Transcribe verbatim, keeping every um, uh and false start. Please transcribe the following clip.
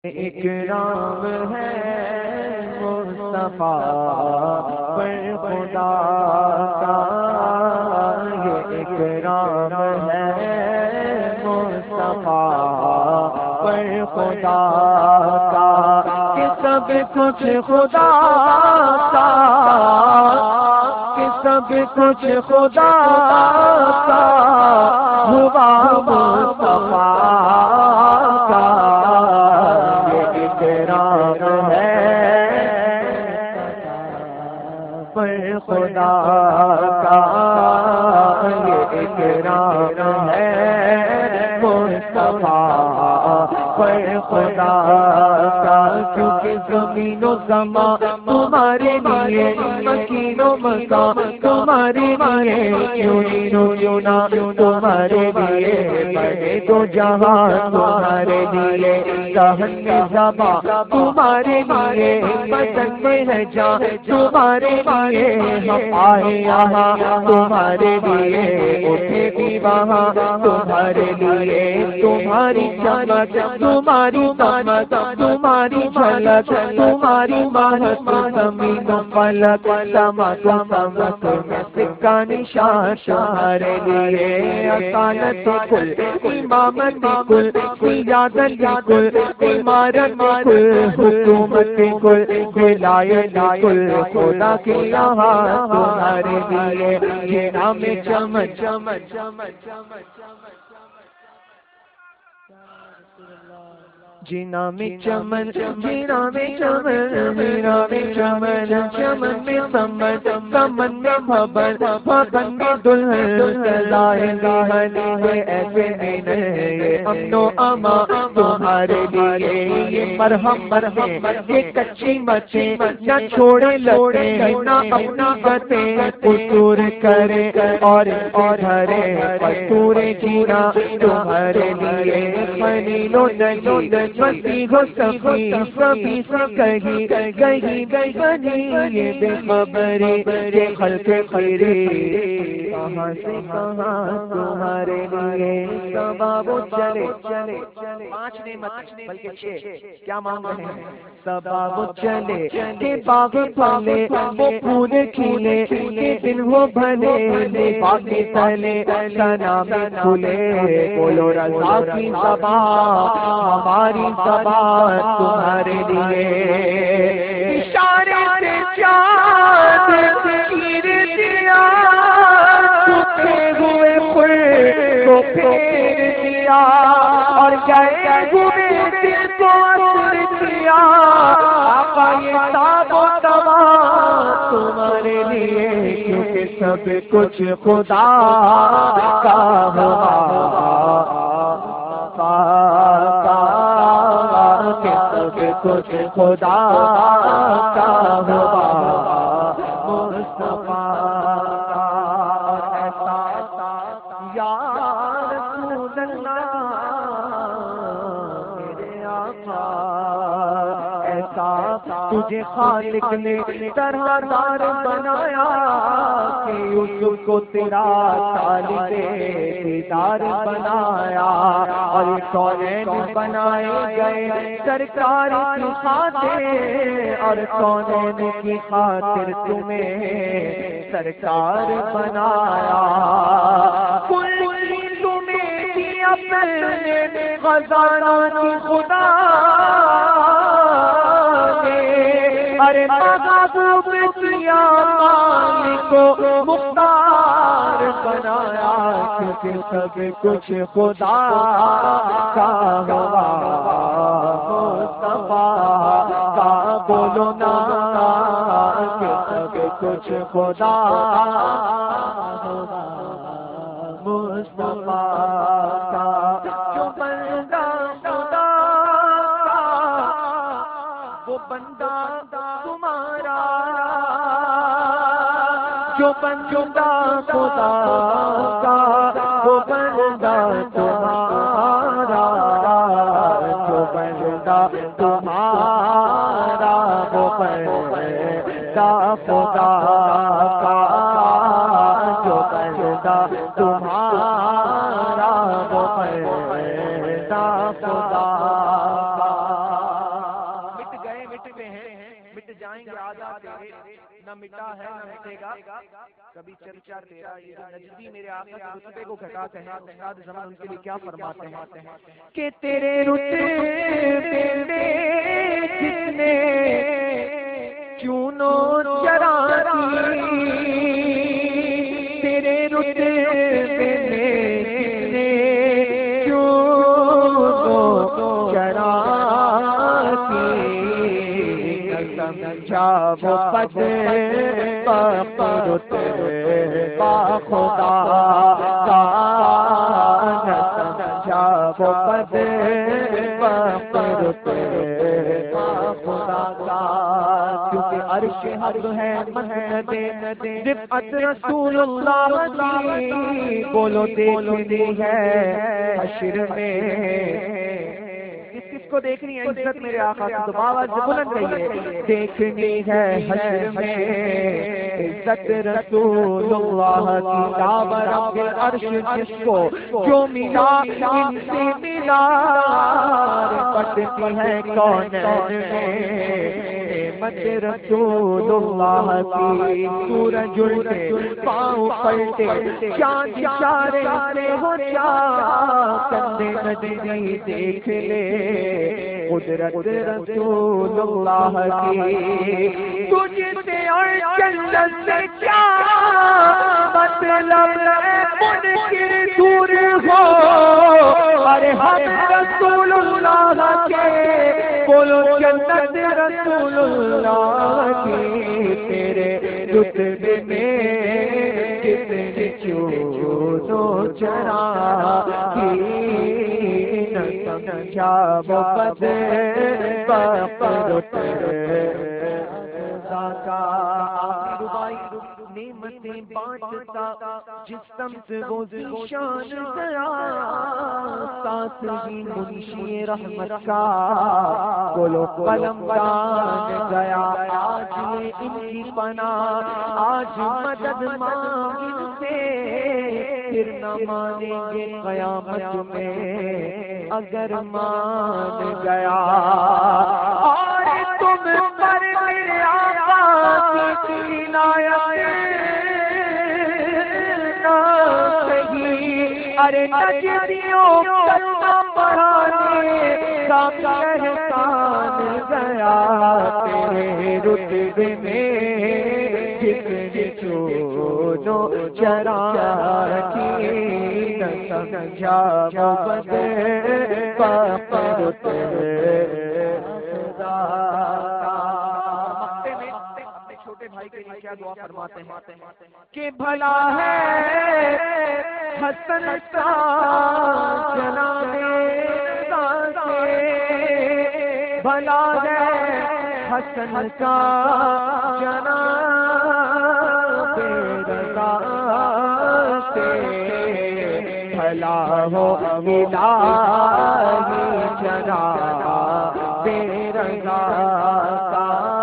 اکرام ہے مصطفیٰ پر خدا کا، یہ اکرام ہے مصطفیٰ پر خدا کا، کہ سب کچھ خدا کا، کہ سب کچھ خدا کا ہوا مصطفیٰ کا، پر خدا کا، یہ اکرام ہے مصطفیٰ پر خدا کا، کیونکہ زمین و زمان تمہارے لیے، مکین و مکان تمہارے لیے، یونین و یونان تمہارے لیے، بڑے دو جہاں تمہارے لیے، دہن میں زباں تمہارے لیے، بدن میں ہے جان تمہارے لیے، ہم آئے یہاں تمہارے لیے، اٹھے بھی وہاں تمہارے لیے، تمہاری چمک تمہاری دامت تمہاری جھلک تمہاری مہک زمین و فلک، سمک سمک میں سکہ نشان تمہارے لیے، اصالت کل امامت کل سیادت کل عمارت کل حکومت کل ولایت کل خدا کے یہاں تمہارے لیے، یہ نام چمک چمک چمک چمک جینا میں چمن جینا میں چمن میرا میں چمن، چمن میں سمن سمن میں بھبن بھبن میں دلہن سلائے دلہن، یہ ایسے دن ہے یہ امن و امان تمہارے لیے، یہ مرہم مرہم یہ کچی بچے نہ چھوڑے لوڑے نہ اپنا بتے قصور کرے اور دھرے قصور جینا تمہارے لیے، خلیل و نجی مسیح و صفی سبھی سے کہیں کہیں بنی یہ بے خبری یہ خلق خیری، کہاں سے کہاں تمہارے لیے سباب چلے چلے پانچ نعمت بلکہ چھ کیا مانگ رہے ہیں، سباب چلے کہ باغ پھلے وہ پھول کھلے کہ دن وہ بھلے باقی تلے سنا میں کھلے، بولو رضا کی زبان ہماری زبان تمہارے لیے، اشارے سے چاند چیر دیا چھپے ہوئے پھول کو پھیر دیا، اور گئے ہوئے دل کو اثر دیا، آقا یہ تاب و تمام تمہارے لیے، کیونکہ سب کچھ خدا کا ہوا کہ سب کچھ خدا کا ہوا مصطفیٰ ایسا یا رسول اللہ میرے آقا، ایسا تجھے خالق نے طرح دار بنایا کہ یوسف کو تیرا طالب دیدار بنایا، اور کونین بنائے گئے سرکار کی خاطر، اور کونین کی خاطر تمہیں سرکار بنایا، کل تمہیں بھی اپنے خزانہ کی خدا ارے محبوب کیا مالک کو مختار بنایا، کیونکہ سب کچھ خدا کا ہوا مصطفیٰ کا، بولو نا کہ سب کچھ خدا ہوا مصطفیٰ کا، جو بندہ خدا کا وہ بندہ تمہارا، جو بندہ خدا کا وہ بندہ تمہارا، جو بندہ تمہارا وہ بندہ خدا کا، جو بندہ تمہارا وہ بندہ خدا کا۔ جائیں گے آدھا تیرے، نہ مٹا ہے نہ مٹے گا کبھی چرچا تیرا. یہ جو نجدی میرے آقا کے رتبے کو گھٹاتے ہیں، استاد زمان ان کے لیے کیا فرماتے ہیں کہ تیرے رتبے میں جس نے کیوں نو چرا تیرے رتبے میں جس نے کیوں نو چرا سمجھا وہ پد پاپرت با خدا کا نہ سمجھا وہ پد پاپرت با خدا کا. کیونکہ عرش حق ہے مسند رفعت رسول اللہ کی، بولو دیکھنی ہے حشر میں. کو دیکھنی ہے عزت میرے آقا کی تو آواز بلند کہیے، دیکھنی ہے حشر میں عزت رسول اللہ کی. تاب رب العرش جس کو جو ملا ان سے ملا پٹتی ہے کونین میں نعمت رسول اللہ کی. سورج الٹے پاؤں پلٹے چاند اشارے سے ہو جا کندے نجمی دیکھ لے قدرت رسول اللہ کی. تجھ سے اور جنت سے کیا مطلب منکر دور ہو، ارے ہم رسول اللہ کے بولو جنت رسول اللہ کی. تیرے رتبے میں کتنے چونو چرا کی نہ سمجھا وہ پد پاپرت کا. نعمتیں بانٹتا جس سمت وہ ذیشان گیا، ساتھ ہی منشی رحمت کا بولو قلم دان گیا. آج یہ ان کی پناہ آج مدد مانگ سے، پھر نہ مانیں گے قیامت میں اگر مان گیا. اور تم پر میرے آقا کی عنایت نہ صحیح، ارے نجدیوں کرنا پڑھانے کا احسان گیا. تیرے رتبے میں جتنے چونو چرا کی نہ سمجھا وہ پد پاپرت چھوٹے بھائی کے لیے کیا دعا فرماتے ہیں کہ بھلا ہے حسن کا جناب سے، بھلا ہے حسن کا جناب رضا سے، بھلا ہو الہی جناب رضا کا.